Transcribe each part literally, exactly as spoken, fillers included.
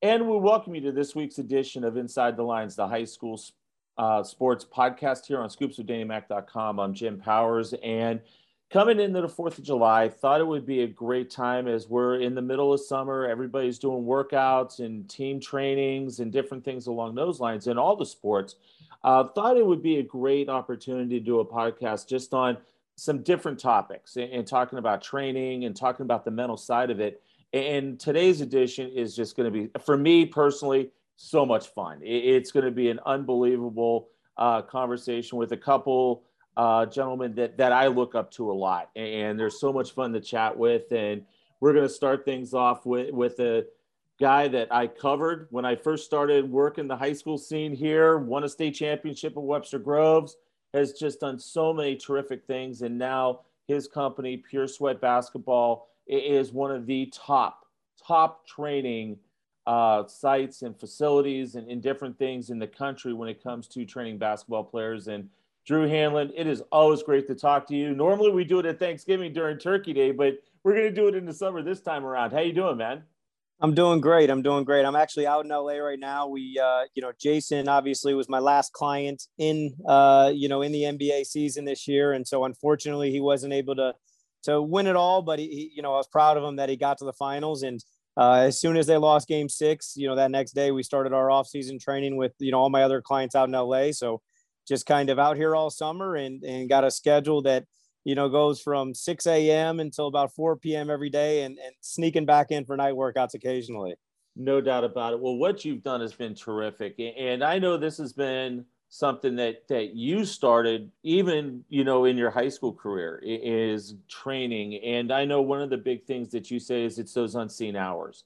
And we welcome you to this week's edition of Inside the Lines, the high school uh, sports podcast here on scoops with danny mac dot com. I'm Jim Powers, and coming into the fourth of July, thought it would be a great time as we're in the middle of summer. Everybody's doing workouts and team trainings and different things along those lines in all the sports. Uh, thought it would be a great opportunity to do a podcast just on some different topics and, and talking about training and talking about the mental side of it. And today's edition is just going to be, for me personally, so much fun. It's going to be an unbelievable uh, conversation with a couple uh, gentlemen that, that I look up to a lot. And there's so much fun to chat with. And we're going to start things off with, with a guy that I covered when I first started working the high school scene here, won a state championship at Webster Groves, has just done so many terrific things. And now his company, Pure Sweat Basketball, is one of the top, top training uh, sites and facilities and, and different things in the country when it comes to training basketball players. And Drew Hanlon, it is always great to talk to you. Normally we do it at Thanksgiving during Turkey Day, but we're going to do it in the summer this time around. How you doing, man? I'm doing great. I'm doing great. I'm actually out in L A right now. We, uh, you know, Jason obviously was my last client in, uh, you know, in the N B A season this year. And so unfortunately he wasn't able to, to win it all, but he, he, you know, I was proud of him that he got to the finals. And uh, as soon as they lost game six, you know, that next day we started our off-season training with, you know, all my other clients out in L A. So just kind of out here all summer and, and got a schedule that, you know, goes from six a.m. until about four p.m. every day and, and sneaking back in for night workouts occasionally. No doubt about it. Well, what you've done has been terrific. And I know this has been something that that you started even, you know, in your high school career is training. And I know one of the big things that you say is it's those unseen hours.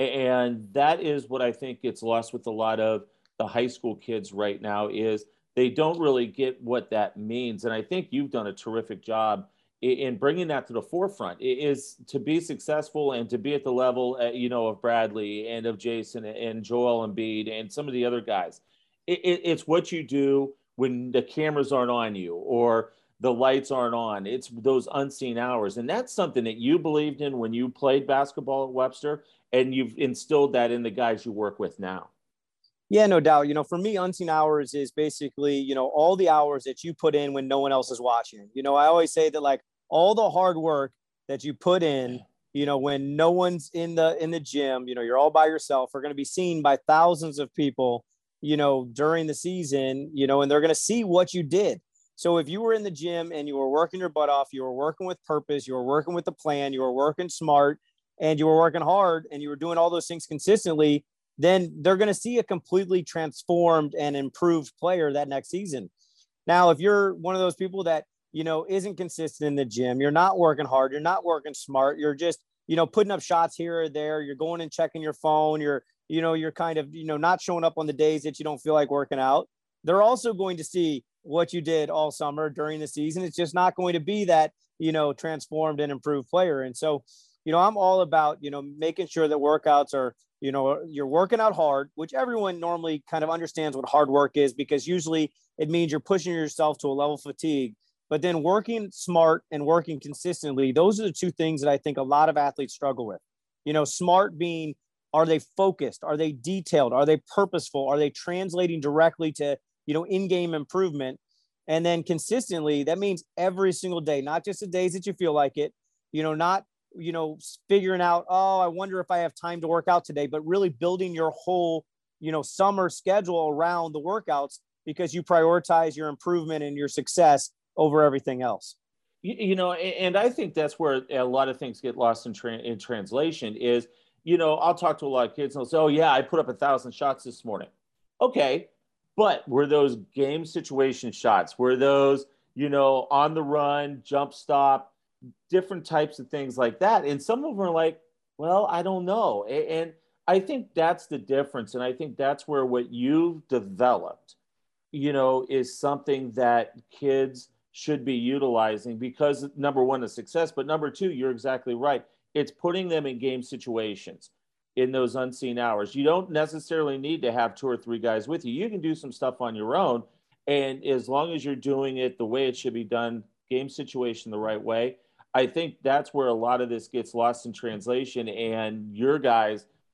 And that is what I think gets lost with a lot of the high school kids right now is they don't really get what that means. And I think you've done a terrific job in bringing that to the forefront. It is to be successful and to be at the level, uh, you know, of Bradley and of Jason and Joel Embiid and some of the other guys. It, it, it's what you do when the cameras aren't on you or the lights aren't on. It's those unseen hours. And that's something that you believed in when you played basketball at Webster, and you've instilled that in the guys you work with now. Yeah, no doubt. You know, for me, unseen hours is basically, you know, all the hours that you put in when no one else is watching. You know, I always say that like all the hard work that you put in, you know, when no one's in the in the gym, you know, you're all by yourself, are going to be seen by thousands of people, you know, during the season, you know, and they're going to see what you did. So if you were in the gym and you were working your butt off, you were working with purpose, you were working with the plan, you were working smart, and you were working hard, and you were doing all those things consistently, then they're going to see a completely transformed and improved player that next season. Now, if you're one of those people that, you know, isn't consistent in the gym, you're not working hard, you're not working smart, you're just, you know, putting up shots here or there, you're going and checking your phone, you're, you know, you're kind of, you know, not showing up on the days that you don't feel like working out. They're also going to see what you did all summer during the season. It's just not going to be that, you know, transformed and improved player. And so, you know, I'm all about, you know, making sure that workouts are, you know, you're working out hard, which everyone normally kind of understands what hard work is, because usually it means you're pushing yourself to a level of fatigue. But then working smart and working consistently, those are the two things that I think a lot of athletes struggle with. You know, smart being, are they focused? Are they detailed? Are they purposeful? Are they translating directly to, you know, in-game improvement? And then consistently, that means every single day, not just the days that you feel like it, you know, not, you know, figuring out, oh, I wonder if I have time to work out today, but really building your whole, you know, summer schedule around the workouts because you prioritize your improvement and your success over everything else. You, you know, and I think that's where a lot of things get lost in, tra- in translation is, you know, I'll talk to a lot of kids and they'll say, oh yeah, I put up a thousand shots this morning. Okay. But were those game situation shots? Were those, you know, on the run, jump stop, different types of things like that? And some of them are like, well, I don't know. And I think that's the difference. And I think that's where what you've developed, you know, is something that kids should be utilizing because number one is success, but number two, you're exactly right. It's putting them in game situations in those unseen hours. You don't necessarily need to have two or three guys with you. You can do some stuff on your own. And as long as you're doing it the way it should be done, game situation the right way, I think that's where a lot of this gets lost in translation. And your guys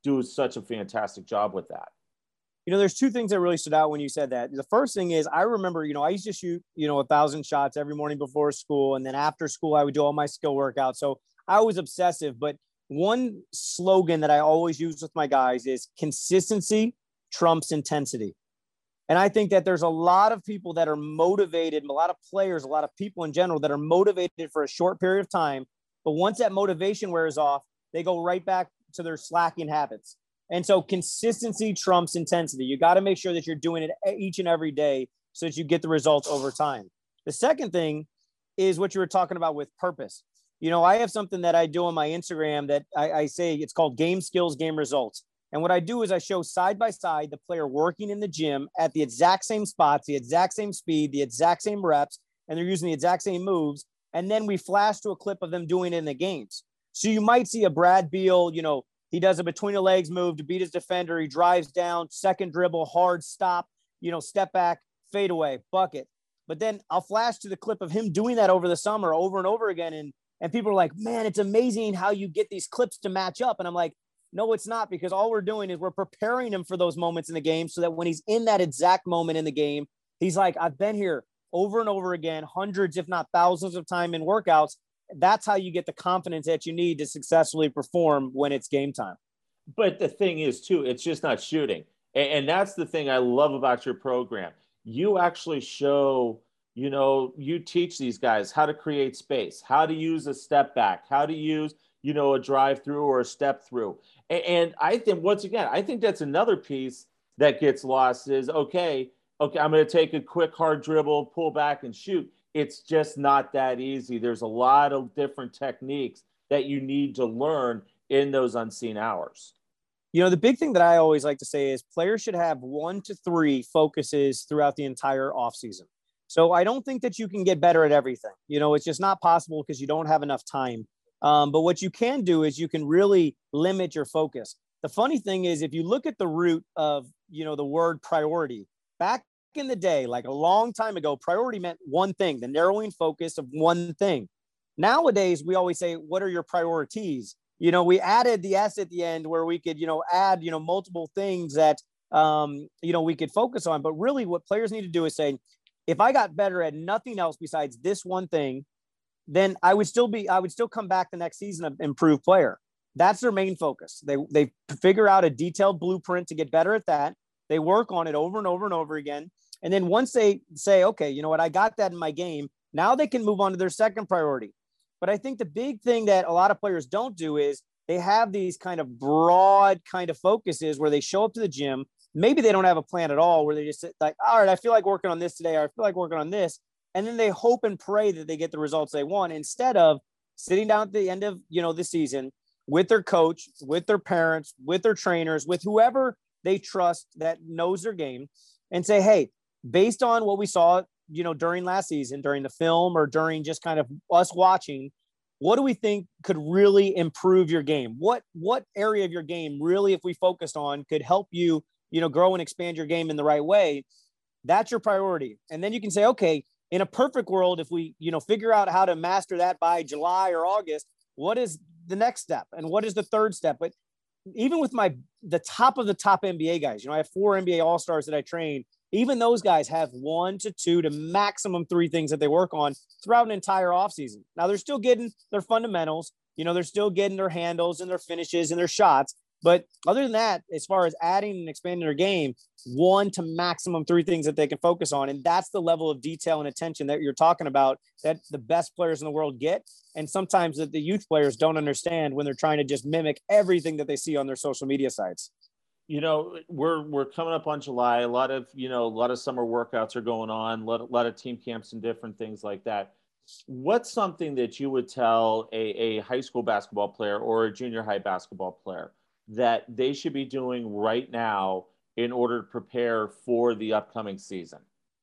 do such a fantastic job with that. You know, there's two things that really stood out when you said that. The first thing is I remember, you know, I used to shoot, you know, a thousand shots every morning before school. And then after school, I would do all my skill workouts. So I was obsessive. But one slogan that I always use with my guys is consistency trumps intensity. And I think that there's a lot of people that are motivated, a lot of players, a lot of people in general that are motivated for a short period of time. But once that motivation wears off, they go right back to their slacking habits. And so consistency trumps intensity. You got to make sure that you're doing it each and every day so that you get the results over time. The second thing is what you were talking about with purpose. You know, I have something that I do on my Instagram that I, I say it's called game skills, game results. And what I do is I show side by side the player working in the gym at the exact same spots, the exact same speed, the exact same reps, and they're using the exact same moves. And then we flash to a clip of them doing it in the games. So you might see a Brad Beal, you know, he does a between the legs move to beat his defender. He drives down, second dribble, hard stop, you know, step back, fade away, bucket. But then I'll flash to the clip of him doing that over the summer over and over again. And, and people are like, man, it's amazing how you get these clips to match up. And I'm like, no, it's not, because all we're doing is we're preparing him for those moments in the game so that when he's in that exact moment in the game, he's like, I've been here over and over again, hundreds, if not thousands of time in workouts. That's how you get the confidence that you need to successfully perform when it's game time. But the thing is, too, it's just not shooting. And, and that's the thing I love about your program. You actually show, you know, you teach these guys how to create space, how to use a step back, how to use, you know, a drive through or a step through. And, and I think, once again, I think that's another piece that gets lost is, okay, okay, I'm going to take a quick hard dribble, pull back and shoot. It's just not that easy. There's a lot of different techniques that you need to learn in those unseen hours. You know, the big thing that I always like to say is players should have one to three focuses throughout the entire offseason. So I don't think that you can get better at everything. You know, it's just not possible because you don't have enough time. Um, but what you can do is you can really limit your focus. The funny thing is, if you look at the root of, you know, the word priority, back in the day, like a long time ago, priority meant one thing, the narrowing focus of one thing. Nowadays, we always say, what are your priorities? You know, we added the S at the end where we could, you know, add, you know, multiple things that, um, you know, we could focus on. But really what players need to do is say, if I got better at nothing else besides this one thing, then I would still be, I would still come back the next season an improved player. That's their main focus. They, they figure out a detailed blueprint to get better at that. They work on it over and over and over again. And then once they say, okay, you know what, I got that in my game, now they can move on to their second priority. But I think the big thing that a lot of players don't do is they have these kind of broad kind of focuses where they show up to the gym. Maybe they don't have a plan at all, where they just sit like, all right, I feel like working on this today, or I feel like working on this. And then they hope and pray that they get the results they want, instead of sitting down at the end of, you know, the season with their coach, with their parents, with their trainers, with whoever they trust that knows their game, and say, hey, based on what we saw, you know, during last season, during the film or during just kind of us watching, what do we think could really improve your game? What, what area of your game really, if we focused on, could help you, you know, grow and expand your game in the right way? That's your priority. And then you can say, okay, in a perfect world, if we, you know, figure out how to master that by July or August, what is the next step? And what is the third step? But even with my, the top of the top N B A guys, you know, I have four N B A All-Stars that I train. Even those guys have one to two to maximum three things that they work on throughout an entire offseason. Now they're still getting their fundamentals, you know, they're still getting their handles and their finishes and their shots. But other than that, as far as adding and expanding their game, one to maximum three things that they can focus on. And that's the level of detail and attention that you're talking about that the best players in the world get. And sometimes that the youth players don't understand when they're trying to just mimic everything that they see on their social media sites. You know, we're we're coming up on July. A lot of, you know, a lot of summer workouts are going on, a lot, a lot of team camps and different things like that. What's something that you would tell a, a high school basketball player or a junior high basketball player that they should be doing right now in order to prepare for the upcoming season?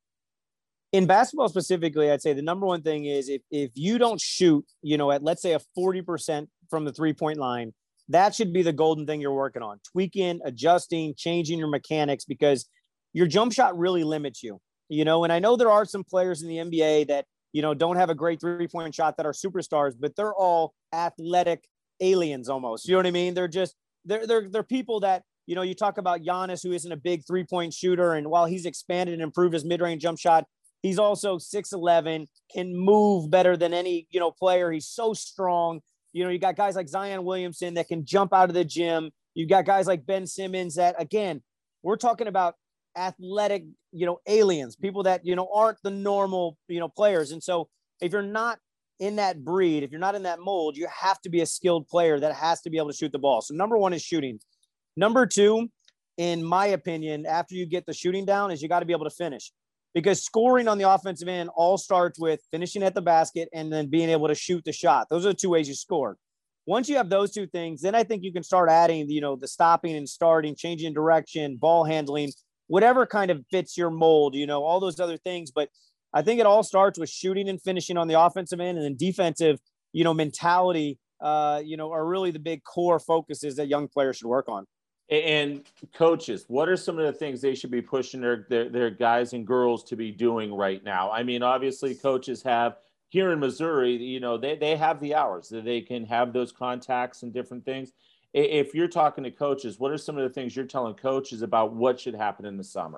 In basketball specifically, I'd say the number one thing is if, if you don't shoot, you know, at let's say a forty percent from the three-point line, that should be the golden thing you're working on. Tweaking, adjusting, changing your mechanics, because your jump shot really limits you, you know, and I know there are some players in the N B A that, you know, don't have a great three-point shot that are superstars, but they're all athletic aliens almost. You know what I mean? They're just, they're, they're, they're people that, you know, you talk about Giannis, who isn't a big three point shooter. And while he's expanded and improved his mid-range jump shot, he's also six eleven, can move better than any, you know, player. He's so strong. You know, you got guys like Zion Williamson that can jump out of the gym. You've got guys like Ben Simmons that, again, we're talking about athletic, you know, aliens, people that, you know, aren't the normal, you know, players. And so if you're not in that breed, if you're not in that mold, you have to be a skilled player that has to be able to shoot the ball. So number one is shooting. Number two, in my opinion, after you get the shooting down, is you got to be able to finish, because scoring on the offensive end all starts with finishing at the basket and then being able to shoot the shot. Those are the two ways you score. Once you have those two things, then I think you can start adding, you know, the stopping and starting, changing direction, ball handling, whatever kind of fits your mold, you know, all those other things. But I think it all starts with shooting and finishing on the offensive end, and then defensive, you know, mentality, uh, you know, are really the big core focuses that young players should work on. And coaches, what are some of the things they should be pushing their, their, their guys and girls to be doing right now? I mean, obviously coaches have here in Missouri, you know, they, they have the hours that they can have those contacts and different things. If you're talking to coaches, what are some of the things you're telling coaches about what should happen in the summer?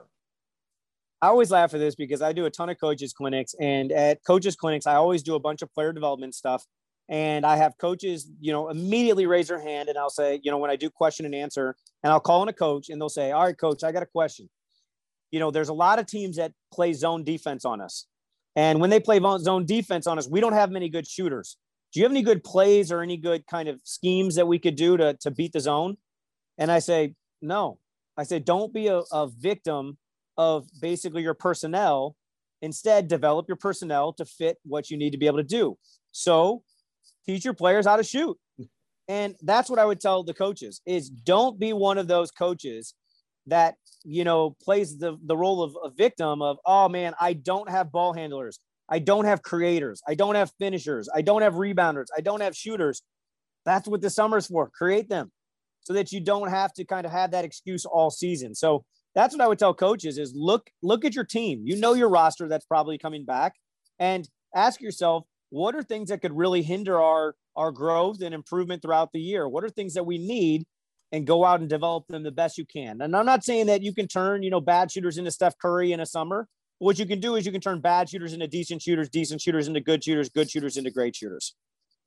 I always laugh at this because I do a ton of coaches clinics, and at coaches clinics, I always do a bunch of player development stuff. And I have coaches, you know, immediately raise their hand, and I'll say, you know, when I do question and answer, and I'll call in a coach and they'll say, all right, coach, I got a question. You know, there's a lot of teams that play zone defense on us. And when they play zone defense on us, we don't have many good shooters. Do you have any good plays or any good kind of schemes that we could do to, to beat the zone? And I say, no. I say, don't be a, a victim of basically your personnel. Instead, develop your personnel to fit what you need to be able to do. So teach your players how to shoot. And that's what I would tell the coaches is don't be one of those coaches that, you know, plays the, the role of a victim of, oh man, I don't have ball handlers. I don't have creators. I don't have finishers. I don't have rebounders. I don't have shooters. That's what the summer's for. Create them so that you don't have to kind of have that excuse all season. So that's what I would tell coaches is look, look at your team. You know, your roster that's probably coming back, and ask yourself, what are things that could really hinder our, our growth and improvement throughout the year? What are things that we need, and go out and develop them the best you can? And I'm not saying that you can turn, you know, bad shooters into Steph Curry in a summer. What you can do is you can turn bad shooters into decent shooters, decent shooters into good shooters, good shooters into great shooters.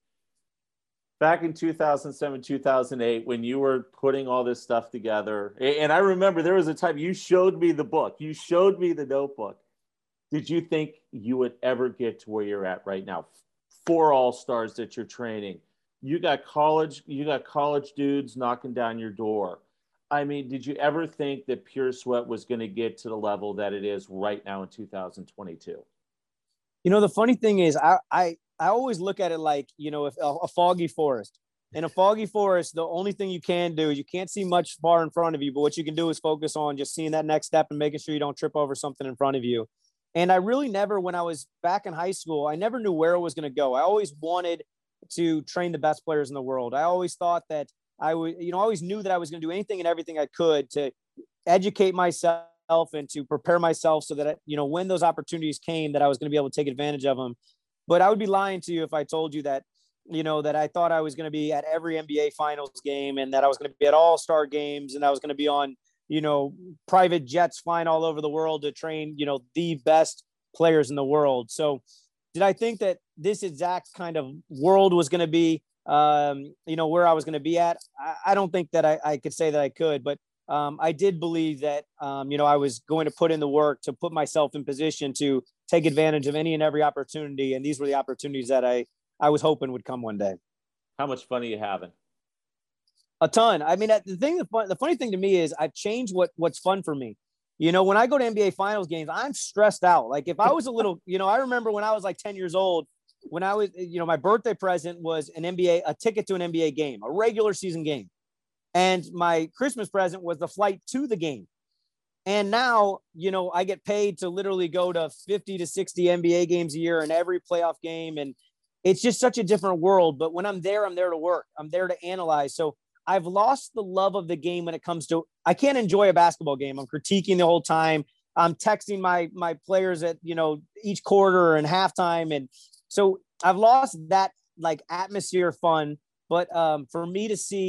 Back in two thousand seven, two thousand eight, when you were putting all this stuff together, and I remember there was a time you showed me the book, you showed me the notebook. Did you think you would ever get to where you're at right now? Four all-stars that you're training. You got college, you got college dudes knocking down your door. I mean, did you ever think that Pure Sweat was going to get to the level that it is right now in two thousand twenty-two? You know, the funny thing is I, I, I always look at it like, you know, if a, a foggy forest. In a foggy forest, the only thing you can do is you can't see much far in front of you, but what you can do is focus on just seeing that next step and making sure you don't trip over something in front of you. And I really never, when I was back in high school, I never knew where it was going to go. I always wanted to train the best players in the world. I always thought that I would, you know, I always knew that I was going to do anything and everything I could to educate myself and to prepare myself so that, you know, when those opportunities came, that I was going to be able to take advantage of them. But I would be lying to you if I told you that, you know, that I thought I was going to be at every N B A finals game and that I was going to be at all-star games and I was going to be on, you know, private jets flying all over the world to train, you know, the best players in the world. So did I think that this exact kind of world was going to be, um, you know, where I was going to be at? I, I don't think that I, I could say that I could, but um, I did believe that, um, you know, I was going to put in the work to put myself in position to take advantage of any and every opportunity. And these were the opportunities that I, I was hoping would come one day. How much fun are you having? A ton. I mean, the thing, the, fun, the funny thing to me is I've changed what what's fun for me. You know, when I go to N B A finals games, I'm stressed out. Like if I was a little, you know, I remember when I was like ten years old, when I was, you know, my birthday present was an N B A, a ticket to an N B A game, a regular season game. And my Christmas present was the flight to the game. And now, you know, I get paid to literally go to fifty to sixty N B A games a year and every playoff game. And it's just such a different world. But when I'm there, I'm there to work. I'm there to analyze. So I've lost the love of the game when it comes to, I can't enjoy a basketball game. I'm critiquing the whole time. I'm texting my, my players at, you know, each quarter and halftime. And so I've lost that like atmosphere fun. But um, for me to see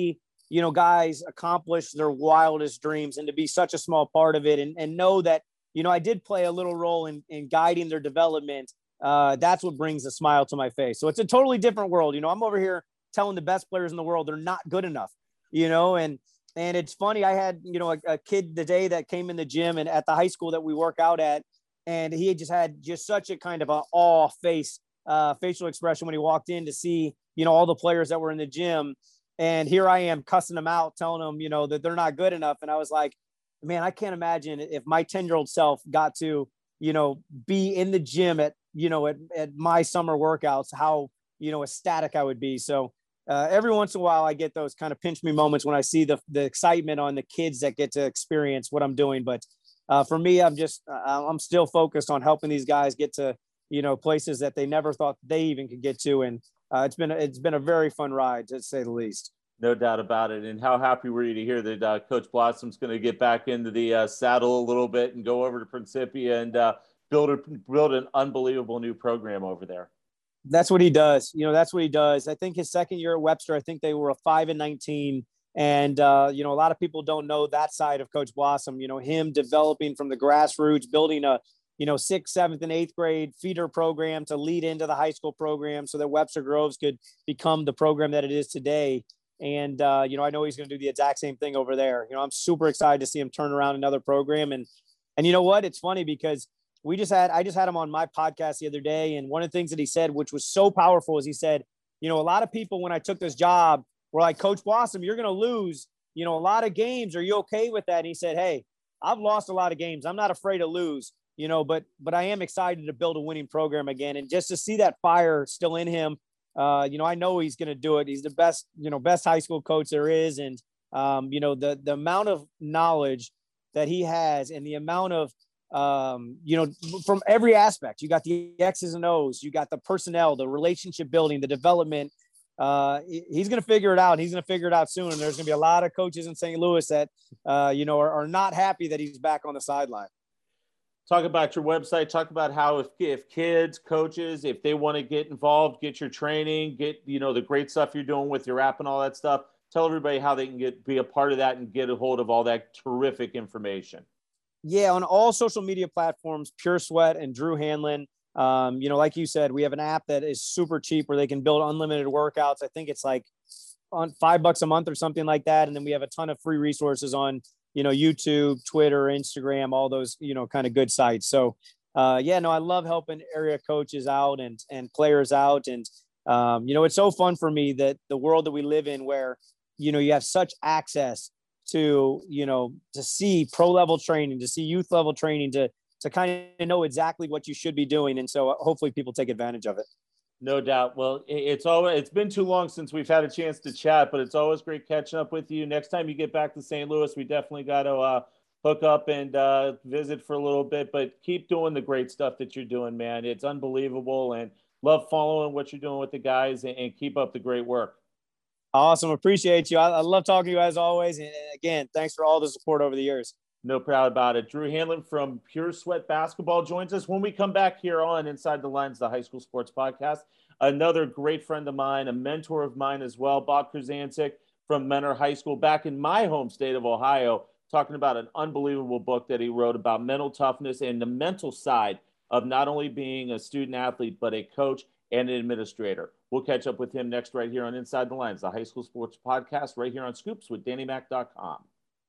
you know, guys accomplish their wildest dreams and to be such a small part of it and, and know that, you know, I did play a little role in, in guiding their development. Uh, that's what brings a smile to my face. So it's a totally different world. You know, I'm over here telling the best players in the world they're not good enough, you know, and and it's funny. I had, you know, a, a kid today that came in the gym and at the high school that we work out at, and he just had just such a kind of a awe face, uh, facial expression when he walked in to see, you know, all the players that were in the gym. And here I am cussing them out, telling them, you know, that they're not good enough. And I was like, man, I can't imagine if my ten year old self got to, you know, be in the gym at, you know, at, at my summer workouts, how, you know, ecstatic I would be. So uh, every once in a while I get those kind of pinch me moments when I see the, the excitement on the kids that get to experience what I'm doing. But uh, for me, I'm just, uh, I'm still focused on helping these guys get to, you know, places that they never thought they even could get to. And uh, it's been, it's been a very fun ride, to say the least. No doubt about it. And how happy were you to hear that uh, Coach Blossom's going to get back into the uh, saddle a little bit and go over to Principia and uh, build a, build an unbelievable new program over there? That's what he does. You know, that's what he does. I think his second year at Webster, I think they were a five and nineteen. And, uh, you know, a lot of people don't know that side of Coach Blossom, you know, him developing from the grassroots, building a, you know, sixth, seventh, and eighth grade feeder program to lead into the high school program so that Webster Groves could become the program that it is today. And, uh, you know, I know he's going to do the exact same thing over there. You know, I'm super excited to see him turn around another program. And, and you know what? It's funny because we just had, I just had him on my podcast the other day. And one of the things that he said, which was so powerful, is he said, you know, a lot of people, when I took this job, were like, Coach Blossom, you're going to lose, you know, a lot of games. Are you okay with that? And he said, hey, I've lost a lot of games. I'm not afraid to lose, you know, but, but I am excited to build a winning program again. And just to see that fire still in him, uh, you know, I know he's going to do it. He's the best, you know, best high school coach there is. And, um, you know, the, the amount of knowledge that he has and the amount of, um, you know, from every aspect, you got the X's and O's, you got the personnel, the relationship building, the development. Uh, he's going to figure it out. He's going to figure it out soon. And there's going to be a lot of coaches in Saint Louis that, uh, you know, are, are not happy that he's back on the sideline. Talk about your website. Talk about how if, if kids, coaches, if they want to get involved, get your training, get, you know, the great stuff you're doing with your app and all that stuff. Tell everybody how they can get, be a part of that and get a hold of all that terrific information. Yeah. On all social media platforms, Pure Sweat and Drew Hanlon. Um, you know, like you said, we have an app that is super cheap where they can build unlimited workouts. I think it's like on five bucks a month or something like that. And then we have a ton of free resources on, you know, YouTube, Twitter, Instagram, all those, you know, kind of good sites. So, uh, yeah, no, I love helping area coaches out and, and players out. And, um, you know, it's so fun for me that the world that we live in where, you know, you have such access to, you know, to see pro level training, to see youth level training, to, to kind of know exactly what you should be doing. And so hopefully people take advantage of it. No doubt. Well, it's always, it's been too long since we've had a chance to chat, but it's always great catching up with you. Next time you get back to Saint Louis, we definitely got to uh, hook up and uh, visit for a little bit, but keep doing the great stuff that you're doing, man. It's unbelievable, and love following what you're doing with the guys, and, and keep up the great work. Awesome. Appreciate you. I, I love talking to you as always. And again, thanks for all the support over the years. No proud about it. Drew Hanlon from Pure Sweat Basketball joins us when we come back here on Inside the Lines, the High School Sports Podcast. Another great friend of mine, a mentor of mine as well, Bob Krasancic from Mentor High School back in my home state of Ohio, talking about an unbelievable book that he wrote about mental toughness and the mental side of not only being a student athlete, but a coach and an administrator. We'll catch up with him next right here on Inside the Lines, the High School Sports Podcast, right here on Scoops with Danny Mac dot com.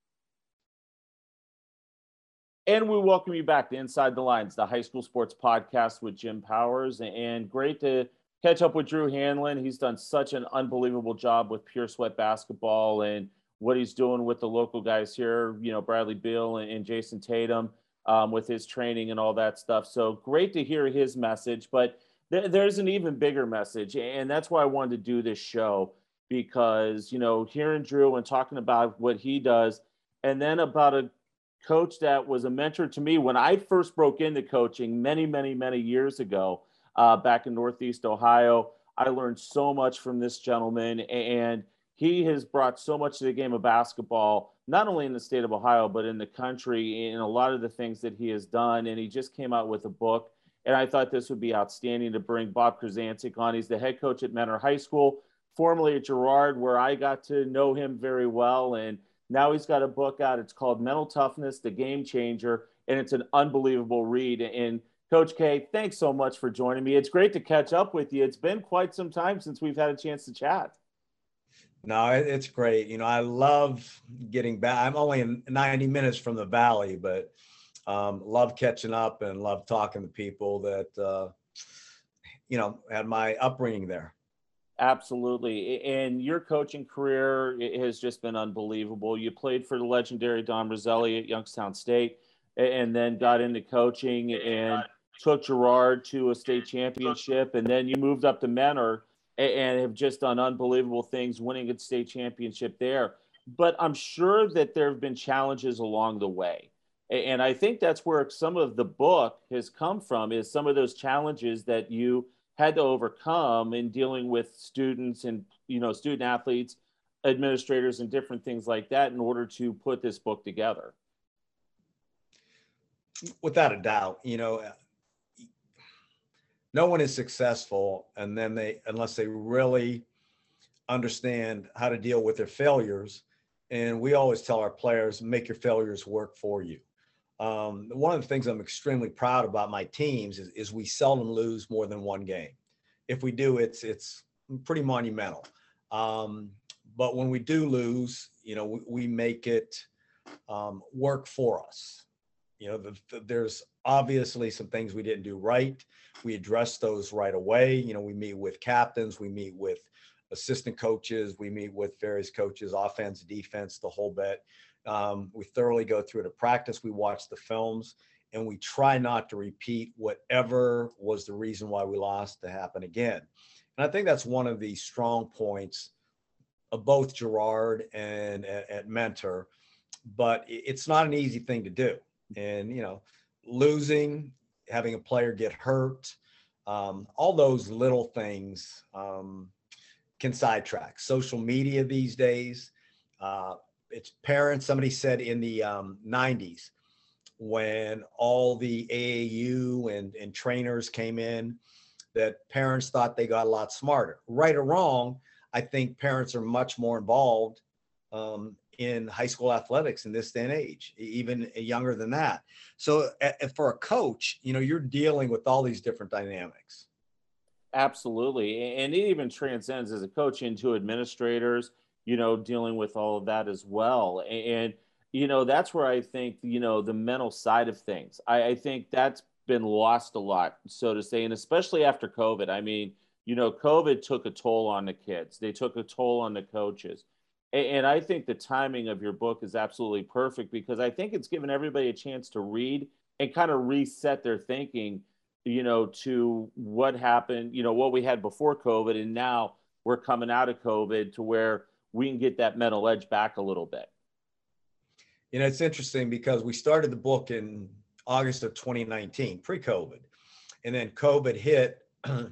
And we welcome you back to Inside the Lines, the High School Sports Podcast with Jim Powers. And great to catch up with Drew Hanlon. He's done such an unbelievable job with Pure Sweat Basketball and what he's doing with the local guys here, you know, Bradley Beal and, and Jason Tatum um, with his training and all that stuff. So great to hear his message. But th- there's an even bigger message. And that's why I wanted to do this show, because, you know, hearing Drew and talking about what he does, and then about a coach that was a mentor to me when I first broke into coaching many, many, many years ago, uh, back in Northeast Ohio. I learned so much from this gentleman, and he has brought so much to the game of basketball, not only in the state of Ohio, but in the country, in a lot of the things that he has done. And he just came out with a book, and I thought this would be outstanding to bring Bob Krasancic on. He's the head coach at Mentor High School. formerly at Girard, where I got to know him very well. And now he's got a book out. It's called Mental Toughness, The Game Changer. And it's an unbelievable read. And Coach K, thanks so much for joining me. It's great to catch up with you. It's been quite some time since we've had a chance to chat. No, it's great. You know, I love getting back. I'm only ninety minutes from the Valley, but um, love catching up and love talking to people that, uh, you know, had my upbringing there. Absolutely. And your coaching career has just been unbelievable. You played for the legendary Don Roselli at Youngstown State and then got into coaching and took Girard to a state championship. And then you moved up to Mentor and have just done unbelievable things, winning a state championship there. But I'm sure that there have been challenges along the way. And I think that's where some of the book has come from, is some of those challenges that you had to overcome in dealing with students and, you know, student athletes, administrators, and different things like that in order to put this book together. Without a doubt, you know, no one is successful and then they, unless they really understand how to deal with their failures. And we always tell our players, make your failures work for you. Um, one of the things I'm extremely proud about my teams is, is we seldom lose more than one game. If we do, it's it's pretty monumental. Um, but when we do lose, you know, we, we make it um, work for us. You know, the, the, there's obviously some things we didn't do right. We address those right away. You know, we meet with captains, we meet with assistant coaches, we meet with various coaches, offense, defense, the whole bit. Um, we thoroughly go through it at practice. We watch the films and we try not to repeat whatever was the reason why we lost to happen again. And I think that's one of the strong points of both Girard and at, at Mentor, but it's not an easy thing to do. And, you know, losing, having a player get hurt, um, all those little things um, can sidetrack. Social media these days, uh, it's parents. Somebody said in the um, nineties, when all the A A U and, and trainers came in, that parents thought they got a lot smarter. Right or wrong, I think parents are much more involved um, in high school athletics in this day and age, even younger than that. So uh, for a coach, you know, you're dealing with all these different dynamics. Absolutely. And it even transcends as a coach into administrators, you know, dealing with all of that as well. And, you know, that's where I think, you know, the mental side of things, I, I think that's been lost a lot, so to say, and especially after COVID. I mean, you know, COVID took a toll on the kids. They took a toll on the coaches. And, and I think the timing of your book is absolutely perfect because I think it's given everybody a chance to read and kind of reset their thinking, you know, to what happened, you know, what we had before COVID. And now we're coming out of COVID to where we can get that mental edge back a little bit. You know, it's interesting because we started the book in August of twenty nineteen, pre-COVID, and then COVID hit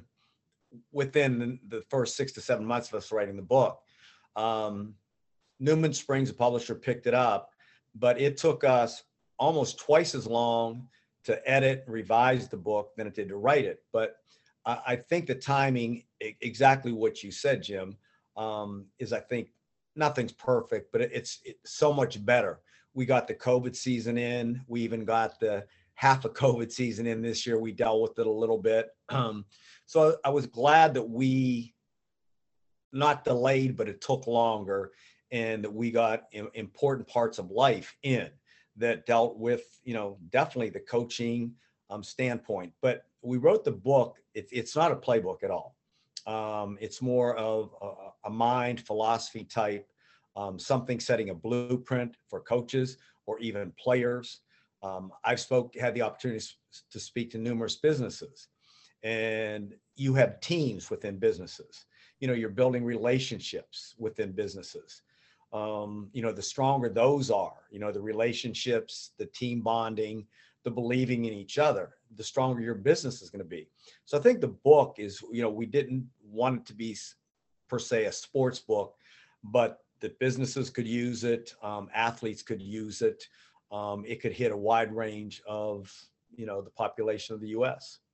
within the first six to seven months of us writing the book. Um, Newman Springs, the publisher, picked it up, but it took us almost twice as long to edit and revise the book than it did to write it. But I, I think the timing, exactly what you said, Jim, um, is I think nothing's perfect, but it, it's, it's so much better. We got the COVID season in. We even got the half a COVID season in this year. We dealt with it a little bit. Um, so I was glad that we not delayed, but it took longer, and that we got important parts of life in that dealt with, you know, definitely the coaching um, standpoint. But we wrote the book. It, it's not a playbook at all. Um, it's more of a, a mind philosophy type, um, something setting a blueprint for coaches or even players. Um, I've spoke, had the opportunity to speak to numerous businesses, and you have teams within businesses. You know, you're building relationships within businesses. Um, you know, the stronger those are, you know, the relationships, the team bonding, the believing in each other, the stronger your business is going to be. So I think the book is, you know, we didn't want it to be per se a sports book, but that businesses could use it, um, athletes could use it. Um, it could hit a wide range of, you know, the population of the U S.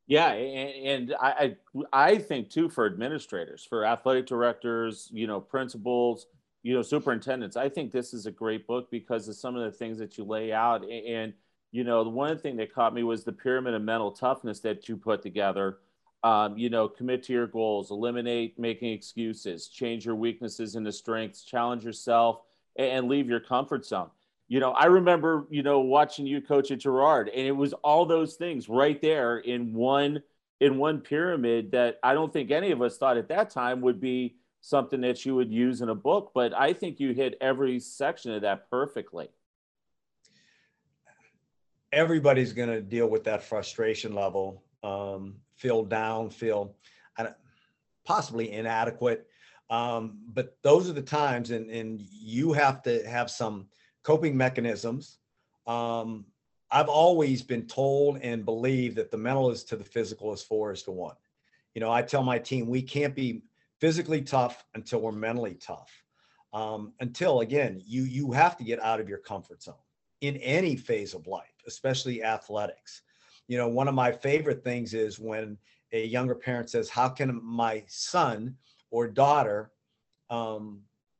Yeah, and, and I, I I think too, for administrators, for athletic directors, you know, principals, you know, superintendents, I think this is a great book because of some of the things that you lay out. And you know, the one thing that caught me was the pyramid of mental toughness that you put together. Um, you know, commit to your goals, eliminate making excuses, change your weaknesses into strengths, challenge yourself, and leave your comfort zone. You know, I remember, you know, watching you coach at Girard, and it was all those things right there in one in one pyramid that I don't think any of us thought at that time would be something that you would use in a book. But I think you hit every section of that perfectly. Everybody's going to deal with that frustration level, um, feel down, feel possibly inadequate. Um, but those are the times, and, and you have to have some coping mechanisms. Um, I've always been told and believe that the mental is to the physical as four is to one. You know, I tell my team, we can't be physically tough until we're mentally tough. Um, until again, you, you have to get out of your comfort zone in any phase of life, especially athletics. You know, one of my favorite things is when a younger parent says, how can my son or daughter um,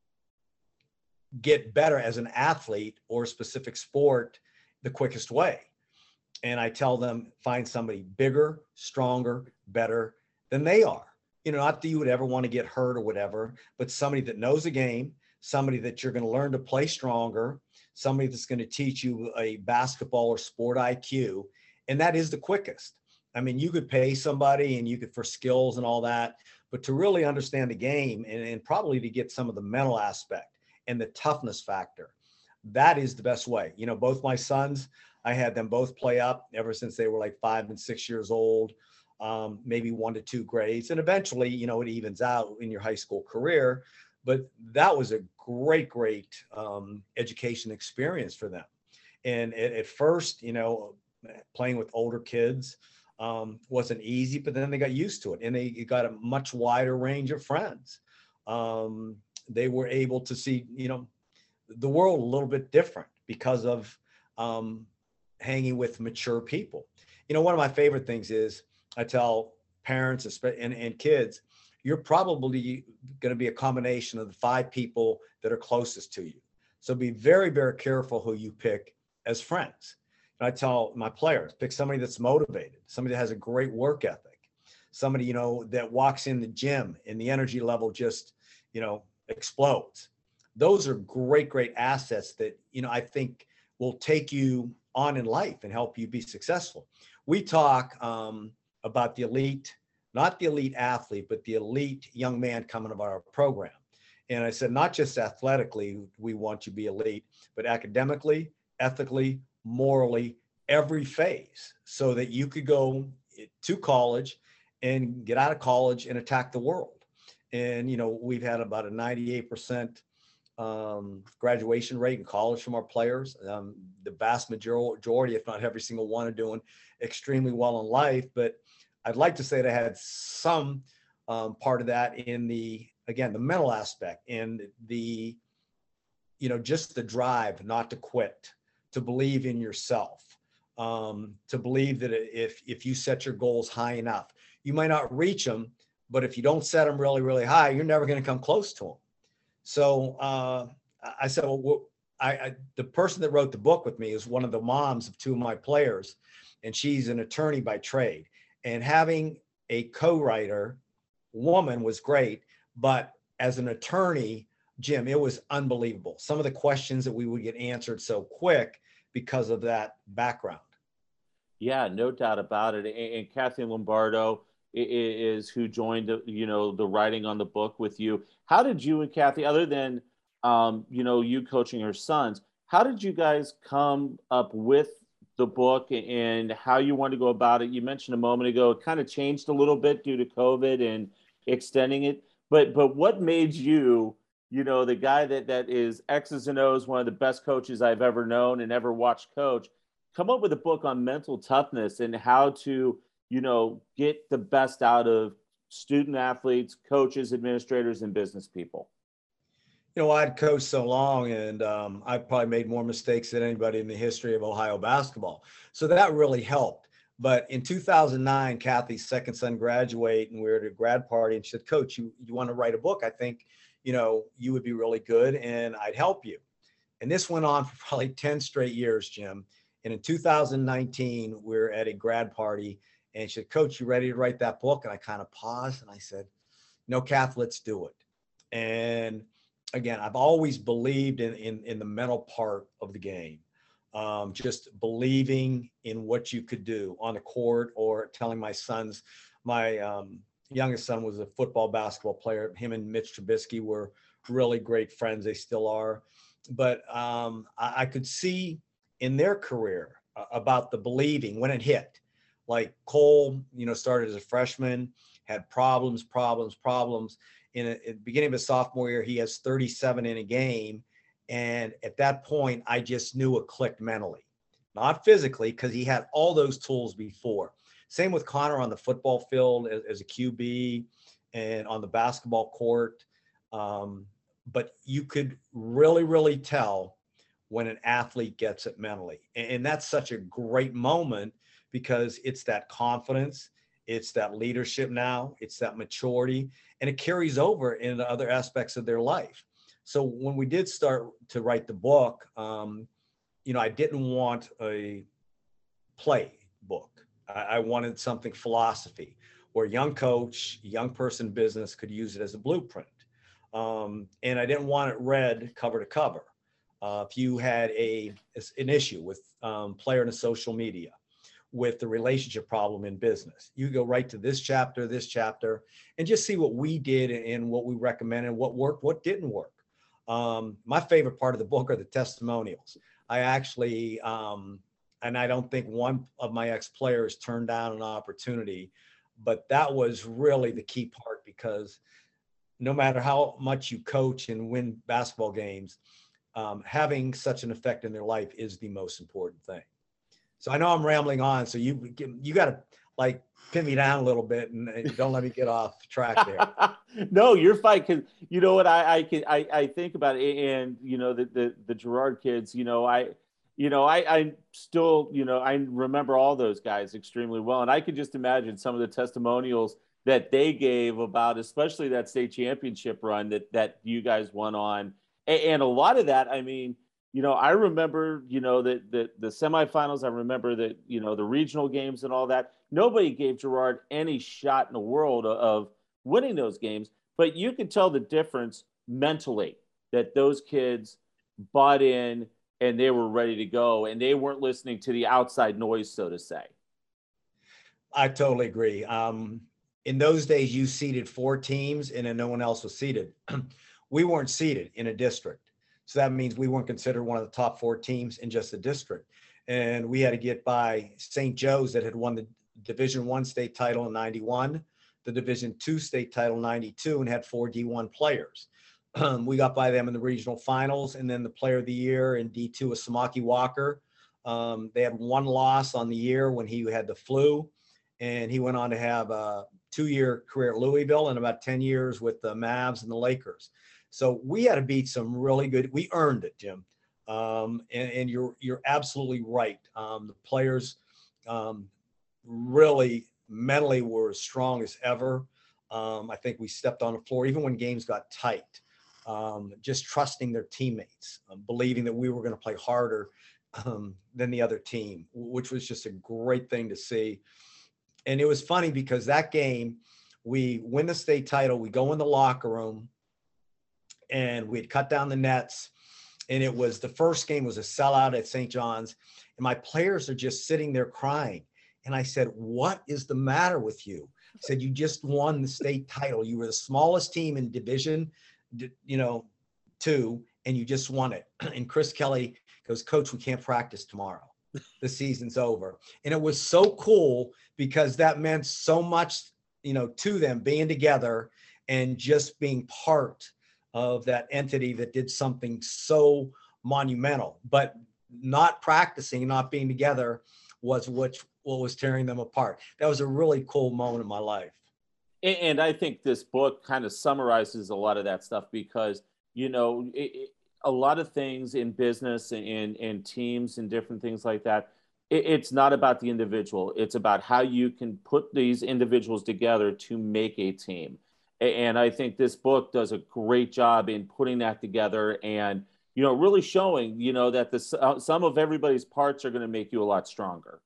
get better as an athlete or a specific sport the quickest way? And I tell them, find somebody bigger, stronger, better than they are. You know, not that you would ever want to get hurt or whatever, but somebody that knows the game, somebody that you're going to learn to play stronger, somebody that's going to teach you a basketball or sport I Q. And that is the quickest. I mean, you could pay somebody and you could for skills and all that, but to really understand the game and, and probably to get some of the mental aspect and the toughness factor, that is the best way. You know, both my sons, I had them both play up ever since they were like five and six years old, um, maybe one to two grades. And eventually, you know, it evens out in your high school career. But that was a great, great um, education experience for them. And at, at first, you know, playing with older kids um, wasn't easy, but then they got used to it and they got a much wider range of friends. Um, they were able to see, you know, the world a little bit different because of um, hanging with mature people. You know, one of my favorite things is I tell parents and, and kids, you're probably going to be a combination of the five people that are closest to you. So be very, very careful who you pick as friends. And I tell my players, pick somebody that's motivated, somebody that has a great work ethic, somebody, you know, that walks in the gym and the energy level just, you know, explodes. Those are great, great assets that, you know, I think will take you on in life and help you be successful. We talk um, about the elite, not the elite athlete, but the elite young man coming of our program. And I said, not just athletically, we want you to be elite, but academically, ethically, morally, every phase, so that you could go to college and get out of college and attack the world. And, you know, we've had about a ninety-eight percent um, graduation rate in college from our players. Um, the vast majority, if not every single one, are doing extremely well in life. But I'd like to say that I had some um, part of that in the, again, the mental aspect and the, you know, just the drive not to quit, to believe in yourself, um, to believe that if, if you set your goals high enough, you might not reach them, but if you don't set them really, really high, you're never going to come close to them. So uh, I said, well, I, I, the person that wrote the book with me is one of the moms of two of my players, and she's an attorney by trade. And having a co-writer woman was great, but as an attorney, Jim, it was unbelievable. Some of the questions that we would get answered so quick because of that background. Yeah, no doubt about it. And, and Kathy Lombardo is who joined, you know, the writing on the book with you. How did you and Kathy, other than, um, you know, you coaching her sons, how did you guys come up with the book and how you want to go about it? You mentioned a moment ago, it kind of changed a little bit due to COVID and extending it. But but what made you, you know, the guy that that is X's and O's, one of the best coaches I've ever known and ever watched coach, come up with a book on mental toughness and how to, you know, get the best out of student athletes, coaches, administrators, and business people? You know, I'd coached so long, and um, I probably made more mistakes than anybody in the history of Ohio basketball. So that really helped. But in two thousand nine, Kathy's second son graduated, and we were at a grad party, and she said, Coach, you, you want to write a book? I think, you know, you would be really good and I'd help you. And this went on for probably ten straight years, Jim. And in two thousand nineteen, we were at a grad party, and she said, Coach, you ready to write that book? And I kind of paused and I said, no, Kath, let's do it. And again, I've always believed in, in, in the mental part of the game. Um, just believing in what you could do on the court, or telling my sons, my um, youngest son was a football basketball player. Him and Mitch Trubisky were really great friends. They still are. But um, I, I could see in their career uh, about the believing when it hit. Like Cole, you know, started as a freshman, had problems, problems, problems. In a, at the beginning of his sophomore year, he has thirty-seven in a game. And at that point, I just knew it clicked mentally, not physically, because he had all those tools before. Same with Connor on the football field as, as a Q B and on the basketball court. Um, but you could really, really tell when an athlete gets it mentally. And, and that's such a great moment, because it's that confidence, it's that leadership now, it's that maturity, and it carries over into other aspects of their life. So when we did start to write the book, um, you know, I didn't want a play book. I, I wanted something philosophy, where a young coach, young person business could use it as a blueprint. Um, and I didn't want it read cover to cover. Uh, if you had a an issue with um, player in social media, with the relationship problem in business, you go right to this chapter, this chapter, and just see what we did and what we recommended, what worked, what didn't work. Um, my favorite part of the book are the testimonials. I actually, um, and I don't think one of my ex-players turned down an opportunity, but that was really the key part, because no matter how much you coach and win basketball games, um, having such an effect in their life is the most important thing. So I know I'm rambling on, so you, you got to like pin me down a little bit and don't let me get off track there. No, you're fine. Cause you know what, I, I can, I, I think about it, and, you know, the, the, the Girard kids, you know, I, you know, I, I still, you know, I remember all those guys extremely well. And I could just imagine some of the testimonials that they gave about, especially that state championship run that, that you guys won on. And, and a lot of that, I mean, you know, I remember, you know, the, the, the semifinals. I remember that, you know, the regional games and all that. Nobody gave Girard any shot in the world of, of winning those games, but you could tell the difference mentally, that those kids bought in and they were ready to go, and they weren't listening to the outside noise, so to say. I totally agree. Um, in those days, you seeded four teams and then no one else was seeded. We weren't seeded in a district. So that means we weren't considered one of the top four teams in just the district. And we had to get by Saint Joe's, that had won the Division One state title in ninety-one, the Division Two state title in ninety-two, and had four D one players. Um, we got by them in the regional finals, and then the player of the year in D two was Samaki Walker. Um, they had one loss on the year when he had the flu, and he went on to have a two-year career at Louisville and about ten years with the Mavs and the Lakers. So we had to beat some really good. We earned it, Jim. Um, and, and you're you're absolutely right. Um, the players um, really mentally were as strong as ever. Um, I think we stepped on the floor even when games got tight. Um, just trusting their teammates, um, believing that we were going to play harder um, than the other team, which was just a great thing to see. And it was funny because that game, we win the state title, we go in the locker room, and we'd cut down the nets. And it was, the first game was a sellout at Saint John's. And my players are just sitting there crying. And I said, what is the matter with you? I said, you just won the state title. You were the smallest team in division, you know, two, and you just won it. And Chris Kelly goes, Coach, we can't practice tomorrow. The season's over. And it was so cool because that meant so much, you know, to them being together and just being part of that entity that did something so monumental. But not practicing, not being together was what, what was tearing them apart. That was a really cool moment in my life. And I think this book kind of summarizes a lot of that stuff because, you know, it, it, a lot of things in business and, and teams and different things like that, it, it's not about the individual. It's about how you can put these individuals together to make a team. And I think this book does a great job in putting that together and, you know, really showing, you know, that the uh, some of everybody's parts are going to make you a lot stronger.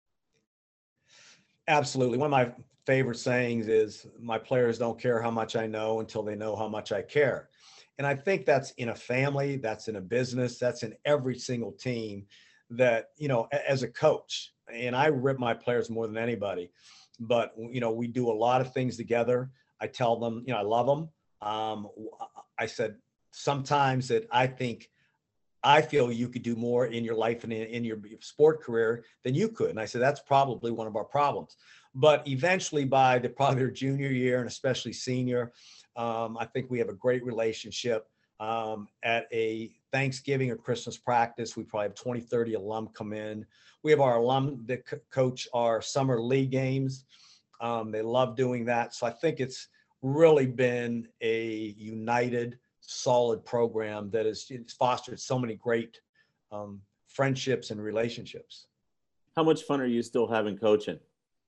Absolutely. One of my favorite sayings is, my players don't care how much I know until they know how much I care. And I think that's in a family, that's in a business, that's in every single team that, you know, as a coach, and I rip my players more than anybody, but, you know, we do a lot of things together. I tell them, you know, I love them. Um, I said sometimes that I think, I feel you could do more in your life and in, in your sport career than you could. And I said, that's probably one of our problems. But eventually by the probably their junior year and especially senior, um, I think we have a great relationship. Um, at a Thanksgiving or Christmas practice, we probably have twenty, thirty alum come in. We have our alum that co- coach our summer league games. Um, they love doing that. So I think it's really been a united, solid program that has fostered so many great um, friendships and relationships. How much fun are you still having coaching?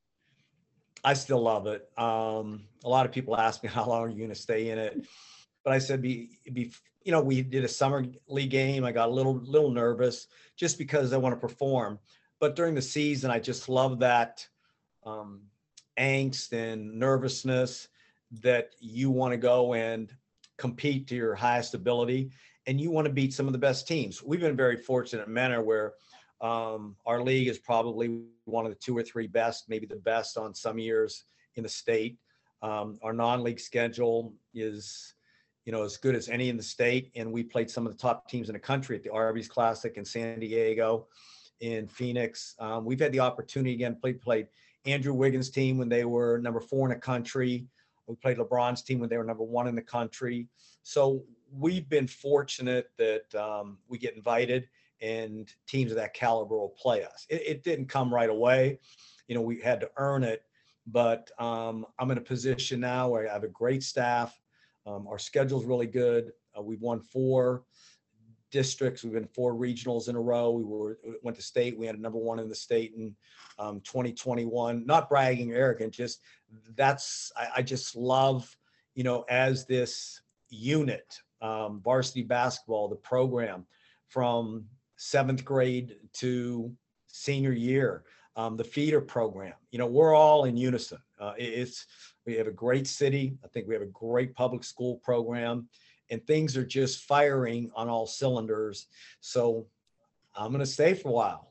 I still love it. Um, a lot of people ask me, how long are you going to stay in it? But I said, be, be, you know, we did a summer league game. I got a little, little nervous just because I want to perform. But during the season, I just love that um, angst and nervousness that you want to go and compete to your highest ability, and you want to beat some of the best teams. We've been very fortunate at Mentor where um, our league is probably one of the two or three best, maybe the best on some years in the state. Um, our non-league schedule is, you know, as good as any in the state. And we played some of the top teams in the country at the Arby's Classic in San Diego, in Phoenix. Um, we've had the opportunity again, played, played Andrew Wiggins' team when they were number four in the country. We played LeBron's team when they were number one in the country. So we've been fortunate that um, we get invited and teams of that caliber will play us. It, it didn't come right away. You know, we had to earn it, but um, I'm in a position now where I have a great staff. Um, our schedule's really good. Uh, we've won four districts. We've been four regionals in a row. We were went to state. We had a number one in the state in um, twenty twenty-one. Not bragging or arrogant, just that's I, I just love, you know, as this unit, um, varsity basketball, the program from seventh grade to senior year, um, the feeder program. You know, we're all in unison. Uh, it, it's we have a great city. I think we have a great public school program. And things are just firing on all cylinders. So I'm going to stay for a while.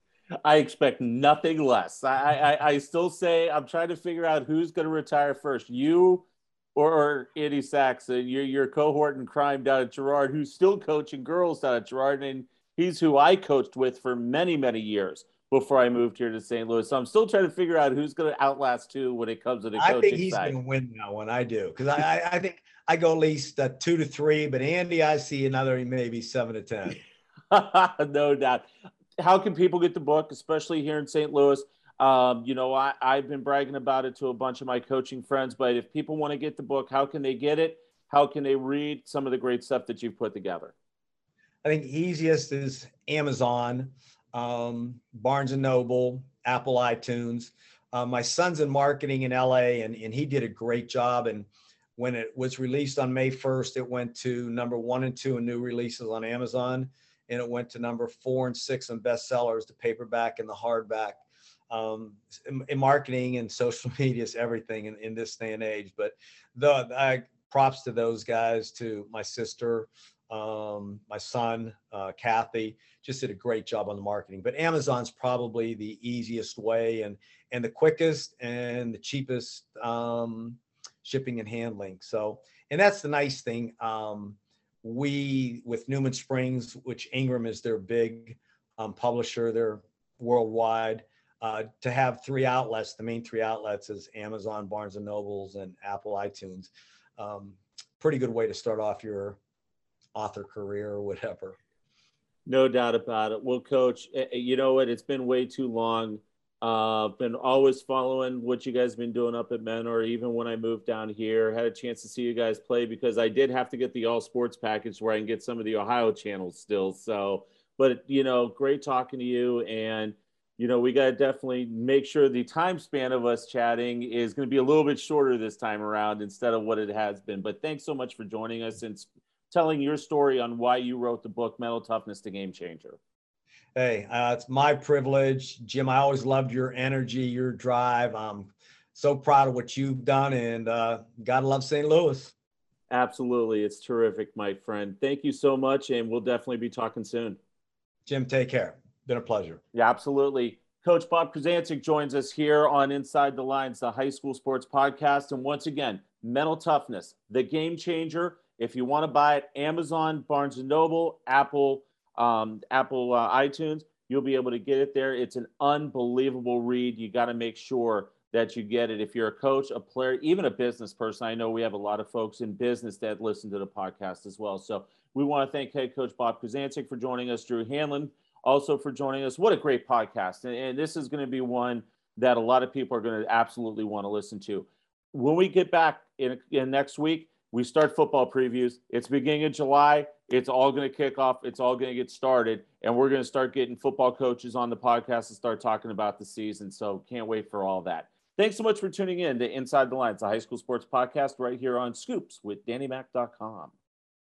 I expect nothing less. I, I, I still say I'm trying to figure out who's going to retire first, you or, or Andy Saxon, your, your cohort in crime down at Girard, who's still coaching girls down at Girard. And he's who I coached with for many, many years before I moved here to Saint Louis. So I'm still trying to figure out who's going to outlast who when it comes to the coaching side. I think he's going to win that one. I do. Because I, I, I think I go at least uh, two to three, but Andy, I see another maybe seven to ten. No doubt. How can people get the book, especially here in Saint Louis? Um, you know, I, I've been bragging about it to a bunch of my coaching friends, but if people want to get the book, how can they get it? How can they read some of the great stuff that you've put together? I think easiest is Amazon, um, Barnes and Noble, Apple iTunes. Uh, my son's in marketing in L A, and, and he did a great job. And when it was released on May first, it went to number one and two in new releases on Amazon. And it went to number four and six in bestsellers, the paperback and the hardback. Um, in, in marketing and social media is everything in, in this day and age. But the I, props to those guys, to my sister, um, my son, uh, Kathy, just did a great job on the marketing. But Amazon's probably the easiest way and and the quickest and the cheapest um, shipping and handling. So, and that's the nice thing. Um, we, with Newman Springs, which Ingram is their big um, publisher, they're worldwide, uh, to have three outlets, the main three outlets is Amazon, Barnes and Nobles, and Apple iTunes. Um, pretty good way to start off your author career or whatever. No doubt about it. Well, Coach, you know what? It's been way too long. Uh, been always following what you guys have been doing up at Mentor. Even when I moved down here, had a chance to see you guys play because I did have to get the all sports package where I can get some of the Ohio channels still. So, but you know, great talking to you. And you know, we got to definitely make sure the time span of us chatting is going to be a little bit shorter this time around instead of what it has been. But thanks so much for joining us and telling your story on why you wrote the book, Mental Toughness, The Game Changer. Hey, uh, it's my privilege. Jim, I always loved your energy, your drive. I'm so proud of what you've done, and uh, gotta love Saint Louis. Absolutely. It's terrific, my friend. Thank you so much, and we'll definitely be talking soon. Jim, take care. Been a pleasure. Yeah, absolutely. Coach Bob Krasancic joins us here on Inside the Lines, the high school sports podcast. And once again, Mental Toughness, The Game Changer. If you want to buy it, Amazon, Barnes and Noble, Apple, um, Apple uh, iTunes, you'll be able to get it there. It's an unbelievable read. You got to make sure that you get it. If you're a coach, a player, even a business person, I know we have a lot of folks in business that listen to the podcast as well. So we want to thank head coach Bob Krasancic for joining us, Drew Hanlon also for joining us. What a great podcast. And, and this is going to be one that a lot of people are going to absolutely want to listen to. When we get back in, in next week, we start football previews. It's beginning of July. It's all going to kick off. It's all going to get started. And we're going to start getting football coaches on the podcast and start talking about the season. So can't wait for all that. Thanks so much for tuning in to Inside the Lines, a high school sports podcast right here on Scoops with Danny Mac dot com.